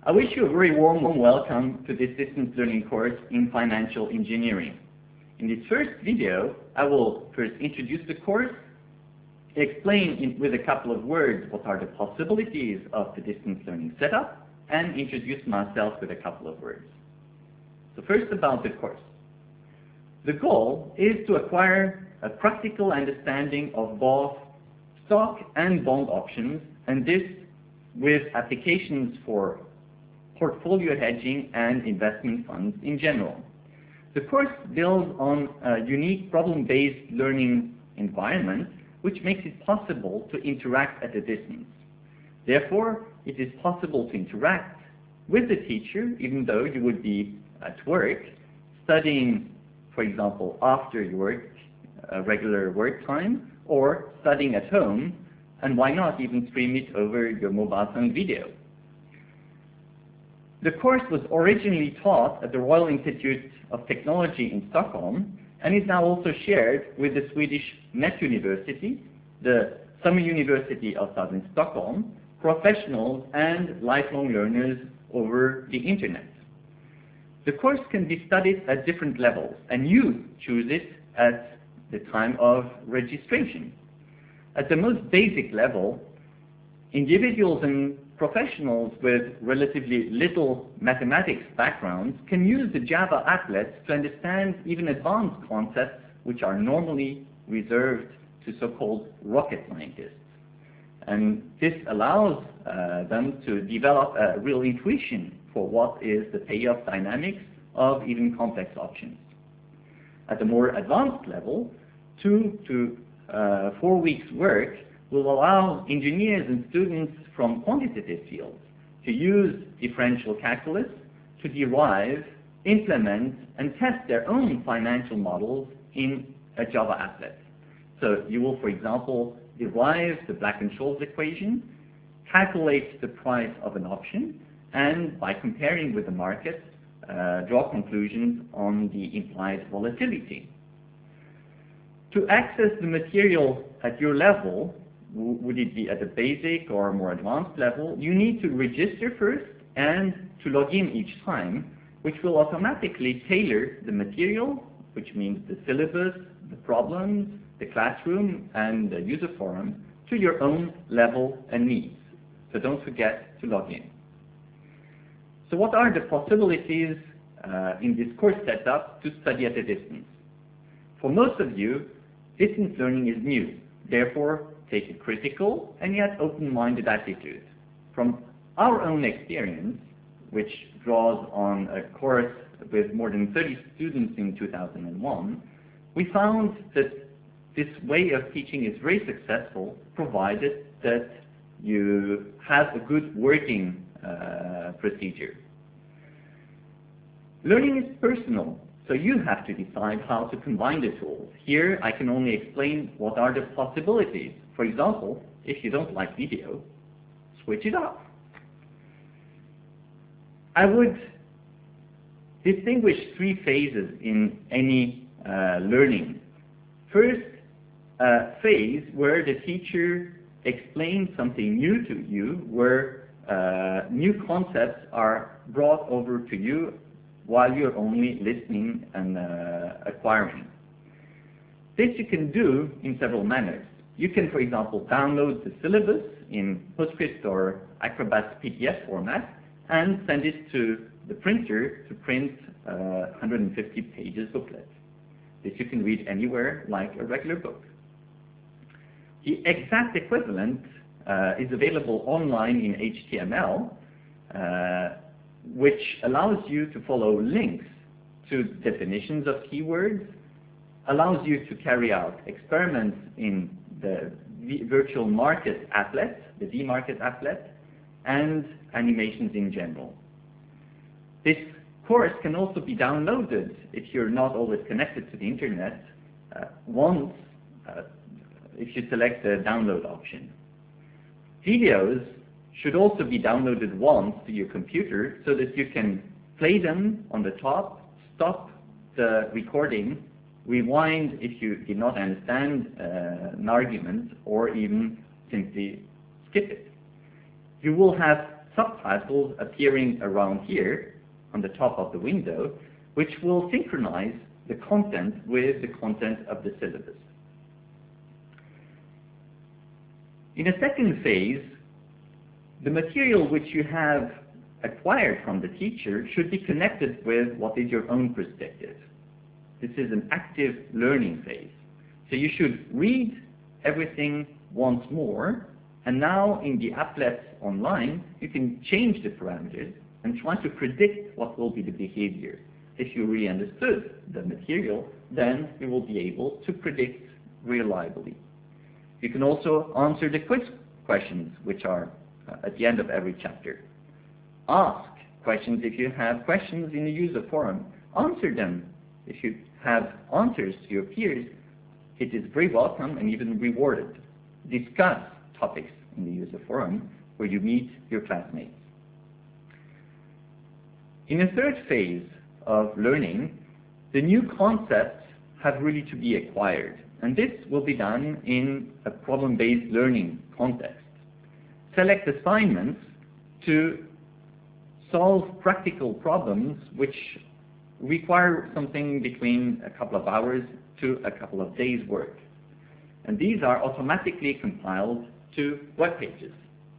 I wish you a very warm welcome to this distance learning course in financial engineering. In this first video, I will first introduce the course, explain with a couple of words what are the possibilities of the distance learning setup, and introduce myself with a couple of words. So first about the course. The goal is to acquire a practical understanding of both stock and bond options, and this with applications for portfolio hedging and investment funds in general. The course builds on a unique problem-based learning environment which makes it possible to interact at a distance. Therefore, it is possible to interact with the teacher even though you would be at work, studying, for example, after your work, regular work time, or studying at home, and why not even stream it over your mobile phone video. The course was originally taught at the Royal Institute of Technology in Stockholm and is now also shared with the Swedish Met University, the Summer University of Southern Stockholm, professionals and lifelong learners over the internet. The course can be studied at different levels, and you choose it at the time of registration. At the most basic level, individuals and professionals with relatively little mathematics backgrounds can use the Java applets to understand even advanced concepts which are normally reserved to so-called rocket scientists. And this allows them to develop a real intuition for what is the payoff dynamics of even complex options. At a more advanced level, 2 to 4 weeks work will allow engineers and students from quantitative fields to use differential calculus to derive, implement, and test their own financial models in a Java applet. So you will, for example, derive the Black-Scholes equation, calculate the price of an option, and by comparing with the market, draw conclusions on the implied volatility. To access the material at your level, would it be at a basic or more advanced level, you need to register first and to log in each time, which will automatically tailor the material, which means the syllabus, the problems, the classroom, and the user forum, to your own level and needs. So don't forget to log in. So what are the possibilities in this course setup to study at a distance? For most of you, distance learning is new. Therefore, take a critical and yet open-minded attitude. From our own experience, which draws on a course with more than 30 students in 2001, we found that this way of teaching is very successful, provided that you have a good working procedure. Learning is personal, so you have to decide how to combine the tools. Here, I can only explain what are the possibilities. For example, if you don't like video, switch it off. I would distinguish 3 phases in any learning. First, a phase where the teacher explains something new to you, where new concepts are brought over to you while you're only listening and acquiring. This you can do in several manners. You can, for example, download the syllabus in PostScript or Acrobat PDF format and send it to the printer to print a 150 pages booklet. This you can read anywhere like a regular book. The exact equivalent is available online in HTML, which allows you to follow links to definitions of keywords, allows you to carry out experiments in the virtual market applet, the vMarket applet, and animations in general. This course can also be downloaded if you're not always connected to the internet if you select the download option. Videos should also be downloaded once to your computer so that you can play them on the top, stop the recording, rewind if you did not understand an argument, or even simply skip it. You will have subtitles appearing around here on the top of the window, which will synchronize the content with the content of the syllabus. In a second phase, the material which you have acquired from the teacher should be connected with what is your own perspective. This is an active learning phase. So you should read everything once more, and now in the applets online, you can change the parameters and try to predict what will be the behavior. If you really understood the material, then you will be able to predict reliably. You can also answer the quiz questions, which are at the end of every chapter. Ask questions if you have questions in the user forum. Answer them. If you have answers to your peers, it is very welcome and even rewarded. Discuss topics in the user forum where you meet your classmates. In a third phase of learning, the new concepts have really to be acquired, and this will be done in a problem-based learning context. Select assignments to solve practical problems which require something between a couple of hours to a couple of days' work. And these are automatically compiled to web pages.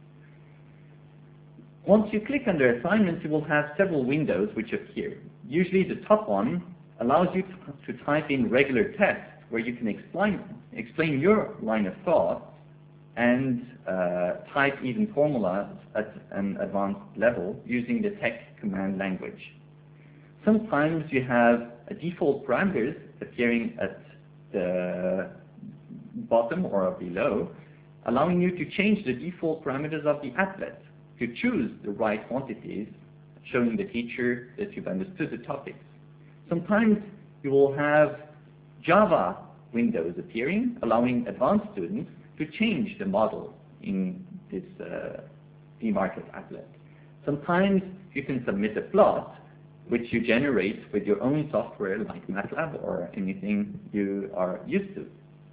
Once you click under assignments, you will have several windows which appear. Usually the top one allows you to type in regular text where you can explain your line of thought and type even formulas at an advanced level using the text command language. Sometimes you have a default parameters appearing at the bottom or below, allowing you to change the default parameters of the applet to choose the right quantities, showing the teacher that you've understood the topics. Sometimes you will have Java windows appearing, allowing advanced students to change the model in this eMarket applet. Sometimes you can submit a plot which you generate with your own software like MATLAB or anything you are used to.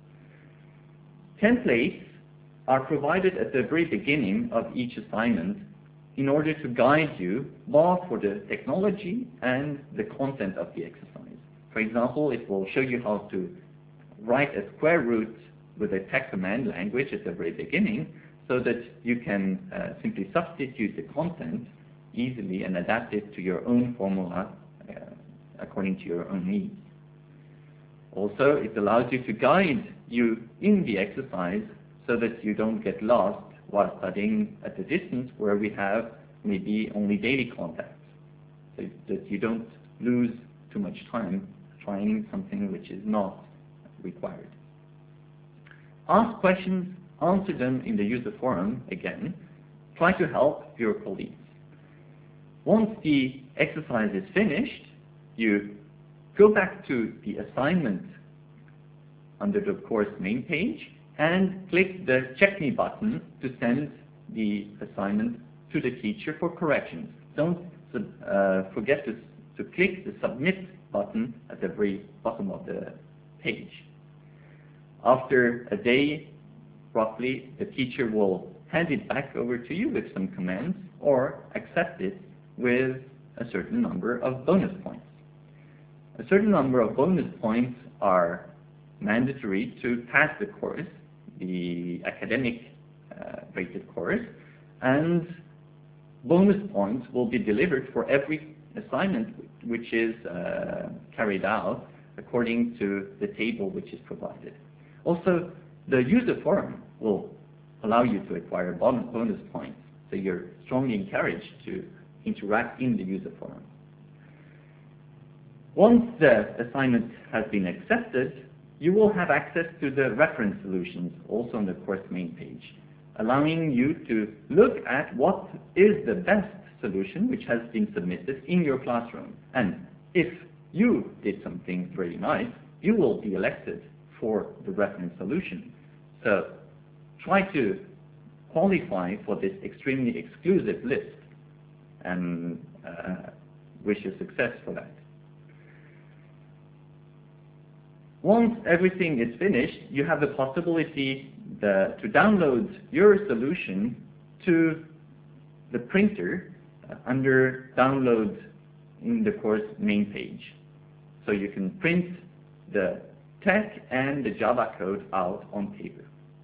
Templates are provided at the very beginning of each assignment in order to guide you both for the technology and the content of the exercise. For example, it will show you how to write a square root with a text command language at the very beginning so that you can simply substitute the content easily and adapt it to your own formula according to your own needs. Also, it allows you to guide you in the exercise so that you don't get lost while studying at a distance where we have maybe only daily contacts, so that you don't lose too much time trying something which is not required. Ask questions, answer them in the user forum again. Try to help your colleagues. Once the exercise is finished, you go back to the assignment under the course main page and click the Check Me button to send the assignment to the teacher for corrections. Don't forget to click the Submit button at the very bottom of the page. After a day, roughly, the teacher will hand it back over to you with some commands or accept it with a certain number of bonus points. A certain number of bonus points are mandatory to pass the course, the academic rated course, and bonus points will be delivered for every assignment which is carried out according to the table which is provided. Also, the user forum will allow you to acquire bonus points, so you're strongly encouraged to interact in the user forum. Once the assignment has been accepted, you will have access to the reference solutions also on the course main page, allowing you to look at what is the best solution which has been submitted in your classroom. And if you did something very nice, you will be elected for the reference solution. So try to qualify for this extremely exclusive list, and wish you success for that. Once everything is finished, you have the possibility to download your solution to the printer under Download in the course main page. So you can print the tech and the Java code out on paper.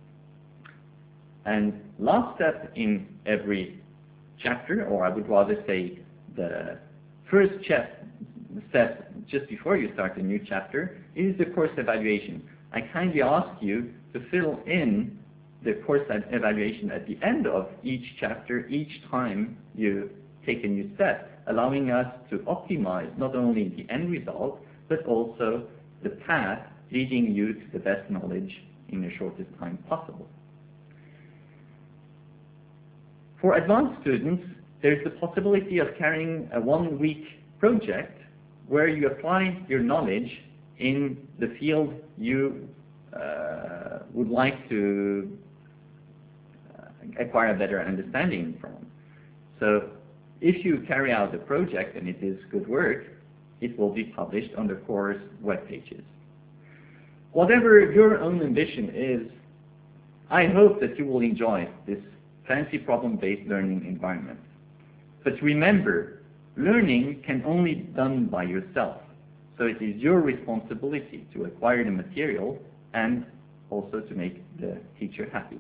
And last step in every chapter, or I would rather say the first step just before you start a new chapter, is the course evaluation. I kindly ask you to fill in the course evaluation at the end of each chapter, each time you take a new step, allowing us to optimize not only the end result, but also the path leading you to the best knowledge in the shortest time possible. For advanced students, there's the possibility of carrying a one-week project where you apply your knowledge in the field you would like to acquire a better understanding from. So if you carry out the project and it is good work, it will be published on the course web pages. Whatever your own ambition is, I hope that you will enjoy this fancy problem-based learning environment. But remember, learning can only be done by yourself. So it is your responsibility to acquire the material and also to make the teacher happy.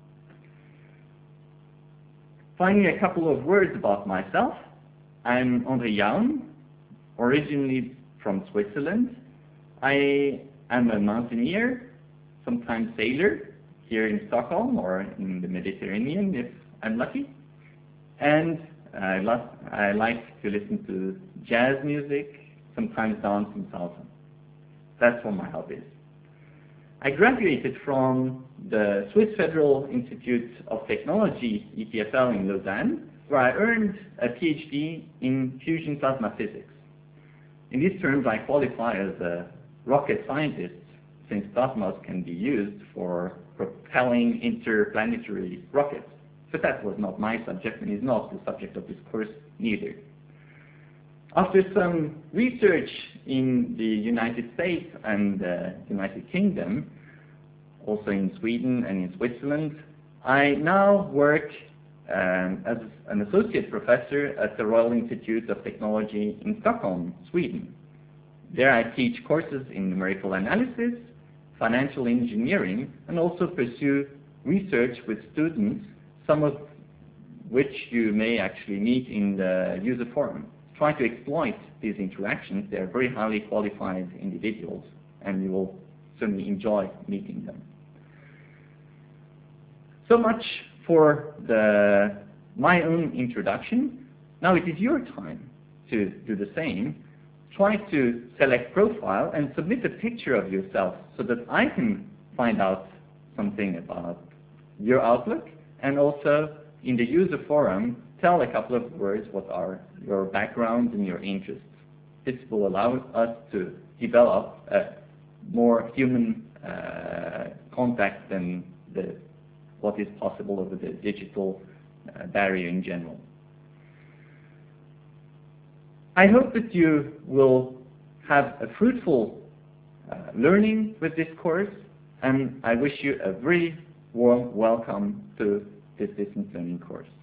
Finally, a couple of words about myself. I'm André Jaun, originally from Switzerland. I am a mountaineer, sometimes sailor, here in Stockholm or in the Mediterranean if I'm lucky. And I like to listen to jazz music, sometimes dance and salsa. That's what my hobby is. I graduated from the Swiss Federal Institute of Technology, EPFL, in Lausanne, where I earned a PhD in fusion plasma physics. In these terms, I qualify as a rocket scientist, since plasmas can be used for propelling interplanetary rockets. But that was not my subject, and is not the subject of this course neither. After some research in the United States and the United Kingdom, also in Sweden and in Switzerland, I now work as an associate professor at the Royal Institute of Technology in Stockholm, Sweden. There I teach courses in numerical analysis, financial engineering, and also pursue research with students, some of which you may actually meet in the user forum. Try to exploit these interactions. They are very highly qualified individuals, and you will certainly enjoy meeting them. So much for my own introduction. Now it is your time to do the same. Try to select profile and submit a picture of yourself so that I can find out something about your outlook, and also in the user forum, tell a couple of words what are your background and your interests. This will allow us to develop a more human contact than what is possible over the digital barrier in general. I hope that you will have a fruitful learning with this course, and I wish you a very warm welcome to this distance learning course.